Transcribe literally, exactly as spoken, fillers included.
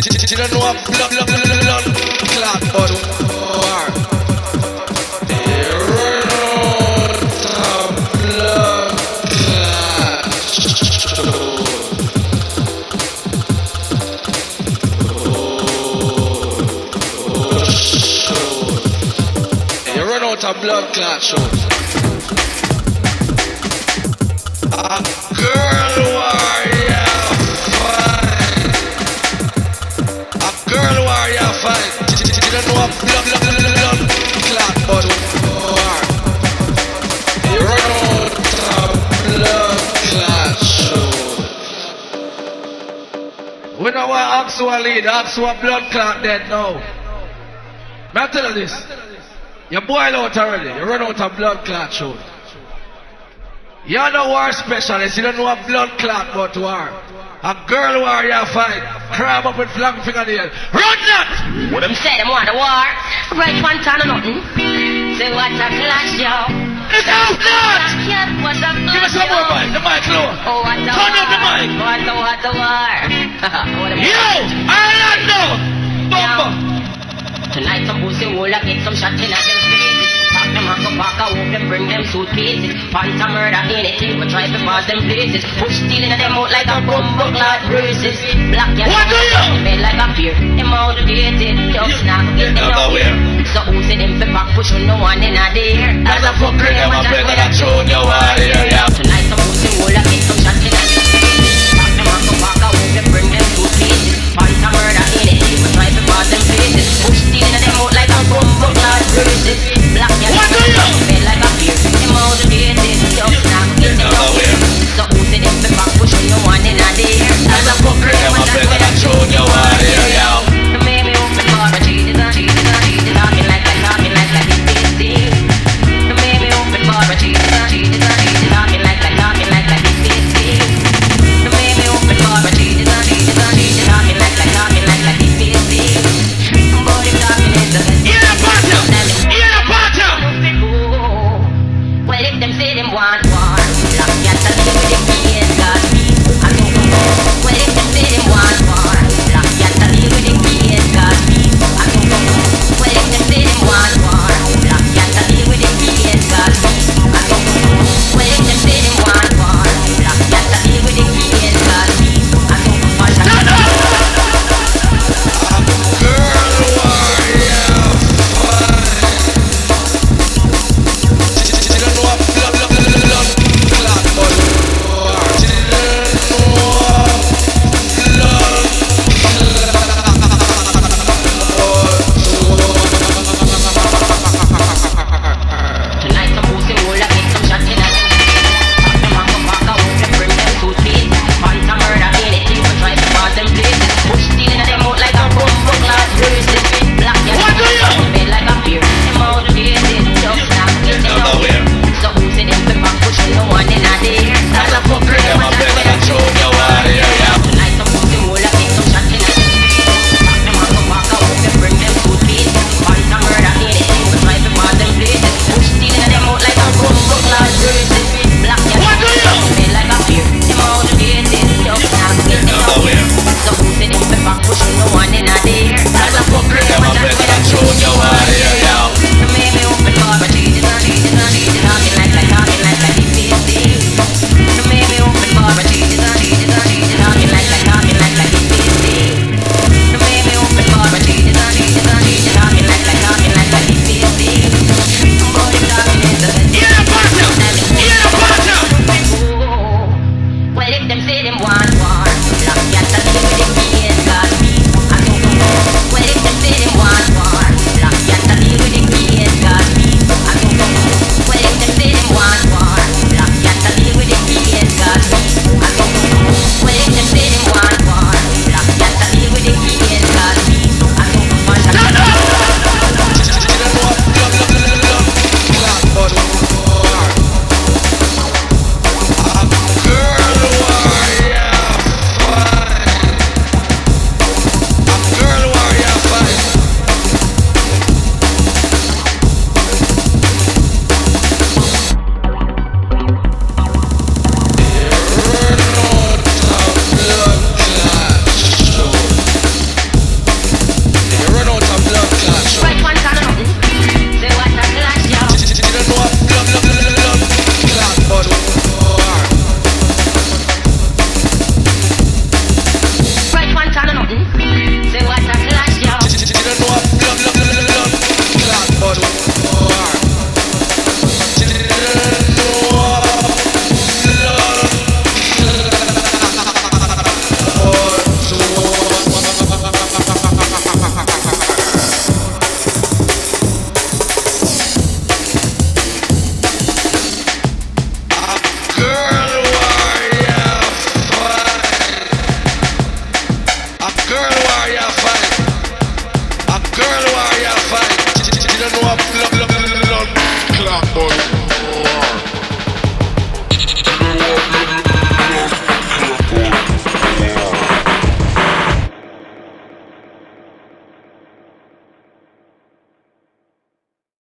You don't know a blood, blood, blood, blood clot, but war. They run out of blood clot. You run out of blood clot shows. A girl warrior fight. A girl warrior fight. You don't know a blood, blood, blood, blood clot, but war. You run out of blood clot shows. We know what ask who a lead, ask who a blood clot dead now. May I tell you this? You boil out already, you run out of blood clot shows. You're no war specialist, you don't know a blood clot but war. A girl warrior fight, crab up with flag fingernail. Run that! What them say, them want a war. Right one time or nothing. Say what a clash, yo. It's out that! What's up, Give me some more mic, the mic low. Oh, what a Turn war. up the mic. What a, what a war. Yo! Orlando! Bumba! Tonight some pussy will get some shots in at them faces. Pack them up, pack a hope them bring them suitcases. Panta murder anything we try to pass them places. Push steel in them out like a bumbo clad braces. Black and what do you? bed like a beer. Them motivated, just not get them nowhere. So who say them fi pack push on no one in a day. As a fucker them a beg and a tune you warrior, yeah. Tonight some pussy will get some shots in at them faces. Pack them up, pack a hope them bring them suitcases. Panta murder anything we try to pass them places. Push steel in them out like a bumbo clad braces. Black and what do you? bed like a beer. Them motivated, just not get them nowhere. So who say them fi pack push on no one in a day. As a fucker them a beg and a tune you warrior, yeah. You made me open for a cheated and cheated and cheated. Talking like that, talking like that, it's this thing. You made me open for a cheated and cheated and cheated. Talking warrior fight. A girl warrior fight. She don't know a blood, blood, blood clot boy.